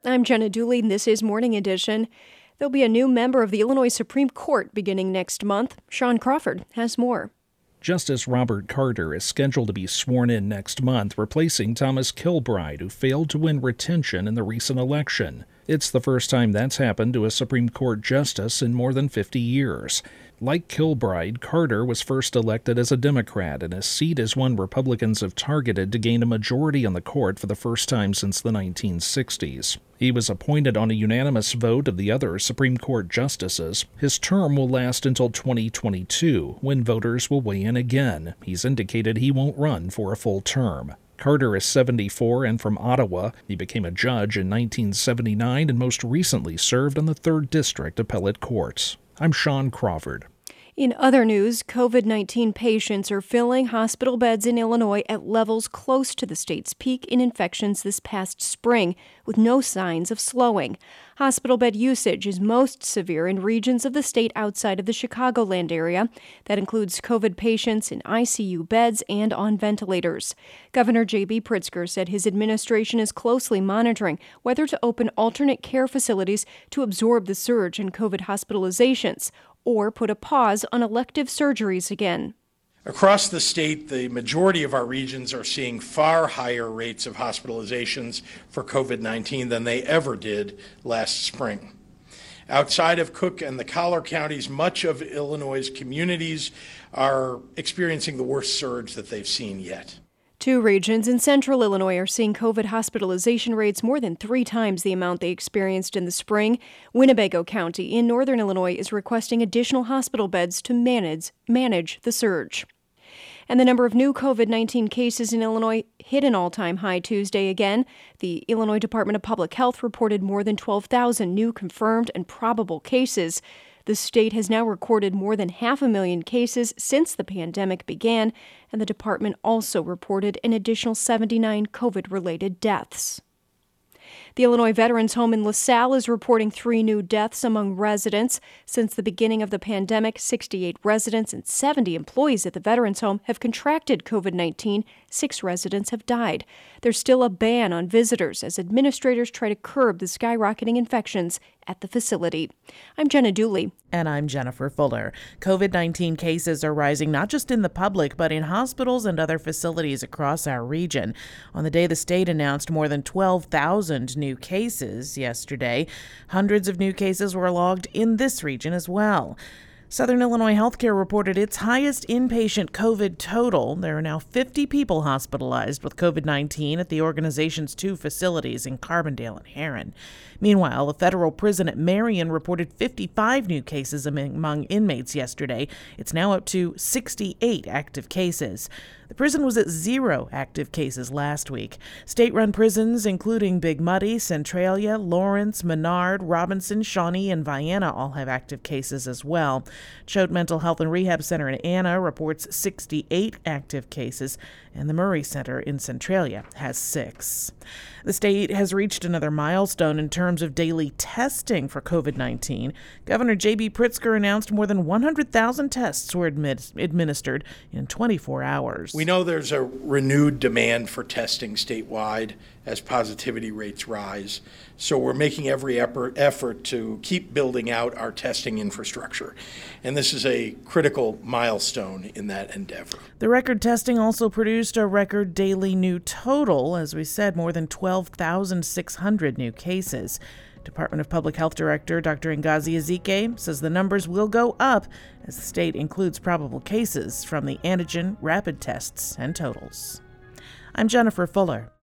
I'm Jenna Dooley, and this is Morning Edition. There'll be a new member of the Illinois Supreme Court beginning next month. Sean Crawford has more. Justice Robert Carter is scheduled to be sworn in next month, replacing Thomas Kilbride, who failed to win retention in the recent election. It's the first time that's happened to a Supreme Court justice in more than 50 years. Like Kilbride, Carter was first elected as a Democrat, and his seat is one Republicans have targeted to gain a majority on the court for the first time since the 1960s. He was appointed on a unanimous vote of the other Supreme Court justices. His term will last until 2022, when voters will weigh in again. He's indicated he won't run for a full term. Carter is 74 and from Ottawa. He became a judge in 1979 and most recently served on the 3rd District Appellate Court. I'm Sean Crawford. In other news, COVID-19 patients are filling hospital beds in Illinois at levels close to the state's peak in infections this past spring, with no signs of slowing. Hospital bed usage is most severe in regions of the state outside of the Chicagoland area. That includes COVID patients in ICU beds and on ventilators. Governor J.B. Pritzker said his administration is closely monitoring whether to open alternate care facilities to absorb the surge in COVID hospitalizations, or put a pause on elective surgeries again. Across the state, the majority of our regions are seeing far higher rates of hospitalizations for COVID-19 than they ever did last spring. Outside of Cook and the Collier counties, much of Illinois' communities are experiencing the worst surge that they've seen yet. 2 regions in central Illinois are seeing COVID hospitalization rates more than 3 times the amount they experienced in the spring. Winnebago County in northern Illinois is requesting additional hospital beds to manage the surge. And the number of new COVID-19 cases in Illinois hit an all-time high Tuesday again. The Illinois Department of Public Health reported more than 12,000 new confirmed and probable cases. The state has now recorded more than 500,000 cases since the pandemic began, and the department also reported an additional 79 COVID-related deaths. The Illinois Veterans Home in LaSalle is reporting 3 new deaths among residents. Since the beginning of the pandemic, 68 residents and 70 employees at the Veterans Home have contracted COVID-19. 6 residents have died. There's still a ban on visitors as administrators try to curb the skyrocketing infections at the facility. I'm Jenna Dooley. And I'm Jennifer Fuller. COVID-19 cases are rising not just in the public, but in hospitals and other facilities across our region. On the day the state announced more than 12,000 new cases yesterday, hundreds of new cases were logged in this region as well. Southern Illinois Healthcare reported its highest inpatient COVID total. There are now 50 people hospitalized with COVID-19 at the organization's 2 facilities in Carbondale and Herrin. Meanwhile, the federal prison at Marion reported 55 new cases among inmates yesterday. It's now up to 68 active cases. The prison was at 0 active cases last week. State-run prisons, including Big Muddy, Centralia, Lawrence, Menard, Robinson, Shawnee, and Vienna all have active cases as well. Choate Mental Health and Rehab Center in Anna reports 68 active cases, and the Murray Center in Centralia has 6. The state has reached another milestone in terms of daily testing for COVID-19. Governor J.B. Pritzker announced more than 100,000 tests were administered in 24 hours. We know there's a renewed demand for testing statewide as positivity rates rise. So we're making every effort to keep building out our testing infrastructure. And this is a critical milestone in that endeavor. The record testing also produced a record daily new total. As we said, more than 12,600 new cases. Department of Public Health Director Dr. Ngozi Ezike says the numbers will go up as the state includes probable cases from the antigen rapid tests and totals. I'm Jennifer Fuller.